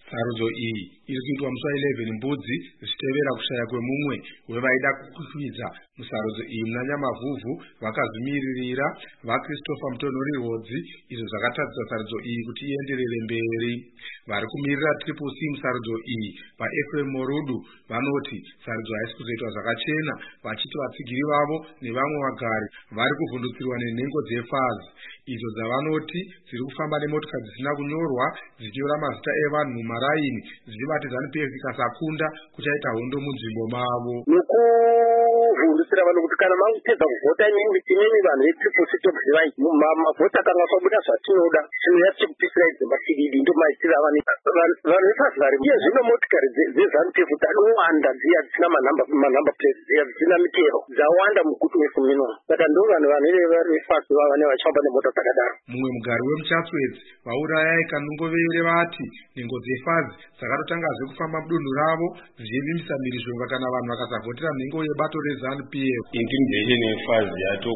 Sarudzo iyi iri kuitwa musi 11 Mbudzi zvichitevera kushaya kwemumwe wevaida kukwidza musarudzo iyi muna Nyamavhuvhu vakazvimiririra vaChristopher Mutonhorirhodzi, izvo zvakatadzisa sarudzo iyi kuti ienderere mberi. Vari kumirira Triple C musarudzo iyi vaEphraim Morudu vanoti sarudzo haisi kuzoitwa zvakachena, vachiti vatsigiri vavo nevamwe vagari vari kuvhundutsirwa nenhengo dzeFAZ, idzo dzavanoti dziri kufamba nemotokari dzisina kunyorwa dzichinyora mazita evanhu mumaraini zvichibati ZANU-PF ikasakunda kuchaita hondo munzvimbo mavo. Nekuvhundutsira vanhu kuti kana mangopedza kuvhota inini vanhu veTriple C tobvai mavhota kana kwabuda zvatinoda tinoya tichikupisira idzimba tididi ndo maitira vanhu veFAZ vari iye zvino motikari dzeZANU-PF dzanowanda dziya dzisina manhamba plate dziya dzisina mitero dzawanda mugutu wefu mino saka ndo vanhu veFAZ vane vachifamba nemota dzakadaro. Mumwe mugari wemuChatsworth vaurayai kanungovere vati nhengo dzeFAZ dzakatotangazve kufamba mudunhu ravo zvichivimbisa mhirizhonga kana vanhu vakasavhotera nhengo yebato reZANU-PF. Intimidation yeFAZ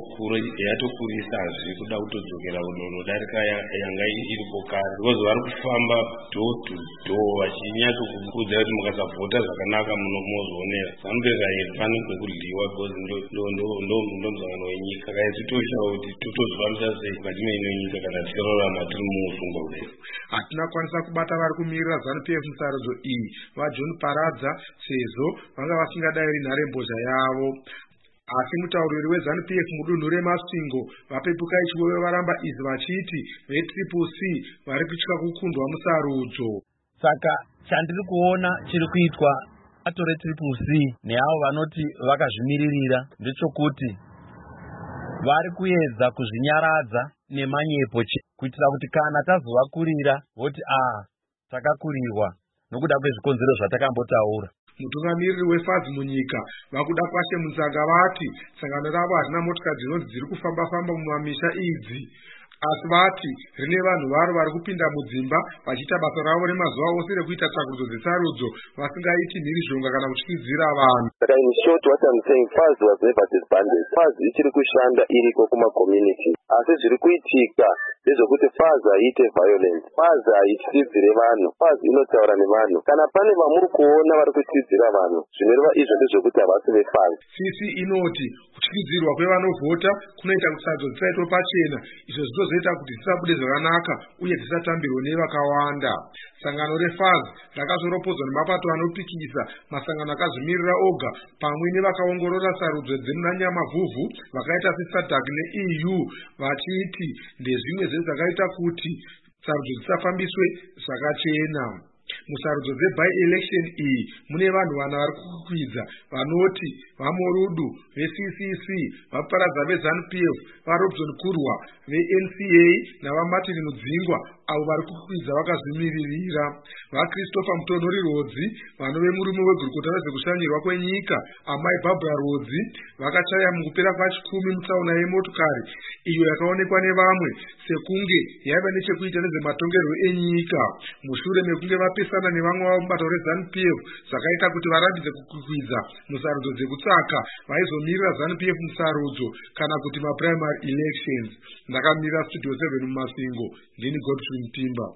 yatokurisazve kuda kutodzokera kunodarika yanga iripo kare, because vari kufamba door to door vachinyatsokuudza kuti mukasavhota zvakanaka munozvionera. ZANU-PF haifaniri kwekudliwa because ndo muzangano wenyika kaisitoshawo kuti totozvifambisa sei mukati meino nyika kana tichirarama tiri muusungwa kudai. Hatina kwanisa kubata vari kumirira ZANU-PF musarudzo iyi vaJohn Paradza sezvo vanga vasingadayiri nharembozha yavo. Asi mutauriri weZANU-PF mudunhu reMasvingo vapepuka ichiwewe varamba izvi vachiti veTriple C vari kutya kukundwa musarudzo. Saka chandiri kuona chiri kuitwa atore Triple C neavo vanoti vakazvimiririra ndechokuti vari kuedza kuzvinyaradza nemanyepo kuitira kuti kana tazovakurira voti takakurirwa nokuda kwezvikonzero zvatakambotaura. Mutungamiriri weFAZ munyika vakuda kwashe Mutsanga vati sangano ravo harina motokari dzinonzi dziri kufamba mumamisha idzi, asi vati rine vanhu varo vari kupinda mudzimba vachiita basa ravo remazuva ose rekuita tsvakurudzo dzesarudzo vasingaiti mhirizhonga kana kutyidzira vanhu. Saka in short what I'm saying, FAZ was never disbanded. FAZ ichiri kushanda iriko kuma-community, asi zviri kuitika ndezvekuti FAZ haiite violence, FAZ haityidzire vanhu, FAZ inotaura nevanhu. Kana pane vamuri kuona vari kutyidzira vanhu zvinoreva izvo ndezvekuti havasi veFAZ. CC inoti kutyidzirwa kwevanovhota kunoita kuti sarudzo dzisaitwe pachena, izvo zvinozoita kuti dzisabude zvakanaka uye dzisatambirwe nevakawanda. Sangano reFAZ rakazoropodzwa nemapato anopikisa masangano akazvimirira oga pamwe nevakaongorora sarudzo dzemuna Nyamavhuvhu vakaita seSADC neEU vachiti ndezvimwe zvezvakaita kuti sarudzo dzisafambiswe zvakachena. Musarudzo dzeby-election iyi mune vanhu vana vari kukwidza vanoti vaMorudu veCCC, vaParadza veZANU-PF, vaRobson Kurwa veNCA navaMartin Mudzingwa avo vari kukwidza vakazvimiririra. VaChristopher Mutonhorirhodzi vanove murume wegurukota rezvekushanyirwa kwenyika amai Barbara Rhodzi vakachaya mukupera kwa10 mutsaona yemotokari iyo yakaonekwa nevamwe sekunge yaiva nechekuita nezvematongerwo enyika mushure mekunge vapesana nevamwe vavo mubato reZANU-PF zvakaita kuti varambidze kukwidza musarudzo dzekutsaka vaizomirira ZANU-PF musarudzo kana kuti maprimary elections. Ndakamirira Studio 7 muMasvingo, ndini Godfrey Mutimba.